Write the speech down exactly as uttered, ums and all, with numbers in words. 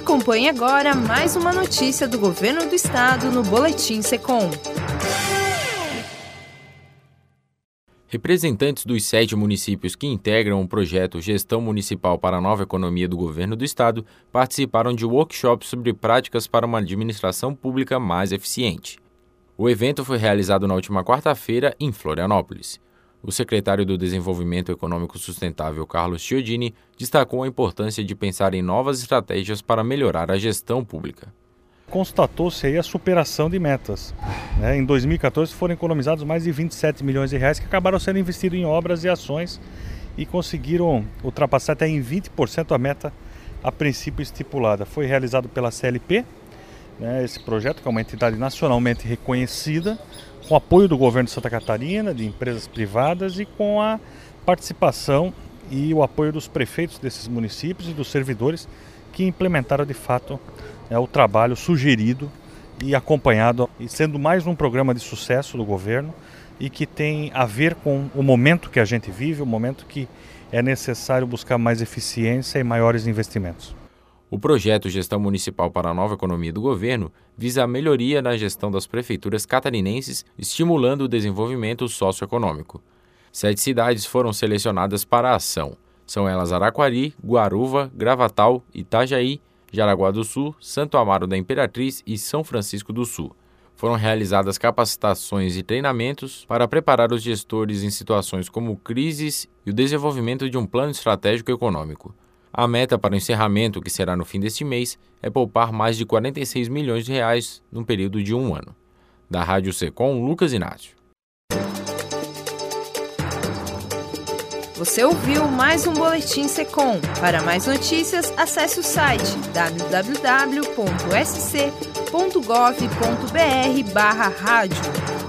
Acompanhe agora mais uma notícia do Governo do Estado no Boletim Secom. Representantes dos sete municípios que integram o projeto Gestão Municipal para a Nova Economia do Governo do Estado participaram de workshops sobre práticas para uma administração pública mais eficiente. O evento foi realizado na última quarta-feira em Florianópolis. O secretário do Desenvolvimento Econômico Sustentável, Carlos Chiodini, destacou a importância de pensar em novas estratégias para melhorar a gestão pública. Constatou-se aí a superação de metas. Né? Em dois mil e quatorze foram economizados mais de vinte e sete milhões de reais que acabaram sendo investidos em obras e ações e conseguiram ultrapassar até em vinte por cento a meta a princípio estipulada. Foi realizado pela C L P, né, esse projeto que é uma entidade nacionalmente reconhecida, com apoio do governo de Santa Catarina, de empresas privadas e com a participação e o apoio dos prefeitos desses municípios e dos servidores que implementaram de fato é, o trabalho sugerido e acompanhado, e sendo mais um programa de sucesso do governo e que tem a ver com o momento que a gente vive, o momento que é necessário buscar mais eficiência e maiores investimentos. O projeto Gestão Municipal para a Nova Economia do Governo visa a melhoria na gestão das prefeituras catarinenses, estimulando o desenvolvimento socioeconômico. Sete cidades foram selecionadas para a ação. São elas Araquari, Guaruva, Gravatal, Itajaí, Jaraguá do Sul, Santo Amaro da Imperatriz e São Francisco do Sul. Foram realizadas capacitações e treinamentos para preparar os gestores em situações como crises e o desenvolvimento de um plano estratégico econômico. A meta para o encerramento, que será no fim deste mês, é poupar mais de quarenta e seis milhões de reais num período de um ano. Da Rádio Secom, Lucas Inácio. Você ouviu mais um Boletim Secom. Para mais notícias, acesse o site w w w ponto s c ponto gov ponto b r barra rádio.